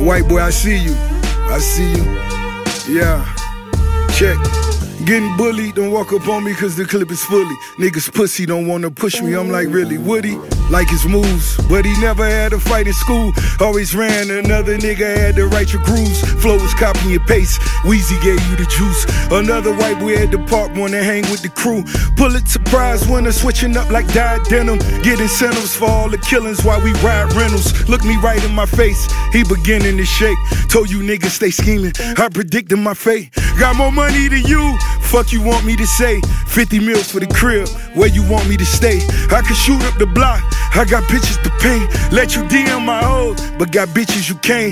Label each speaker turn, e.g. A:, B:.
A: White boy, I see you. I see you. Yeah. Check. Getting bullied, don't walk up on me cause the clip is fully. Niggas pussy don't wanna push me, I'm like, really, would he? Like his moves, but he never had a fight in school. Always ran, another nigga had to write your grooves. Flow was copy and paste, Weezy gave you the juice. Another white boy at the park wanna hang with the crew. Pulitzer Prize winner, switching up like dyed denim. Get incentives for all the killings while we ride rentals. Look me right in my face, he beginning to shake. Told you niggas stay scheming, I predicted my fate. Got more money than you, fuck you want me to say. 50 mil for the crib, where you want me to stay. I can shoot up the block, I got bitches to pay. Let you DM my hoes, but got bitches you can't.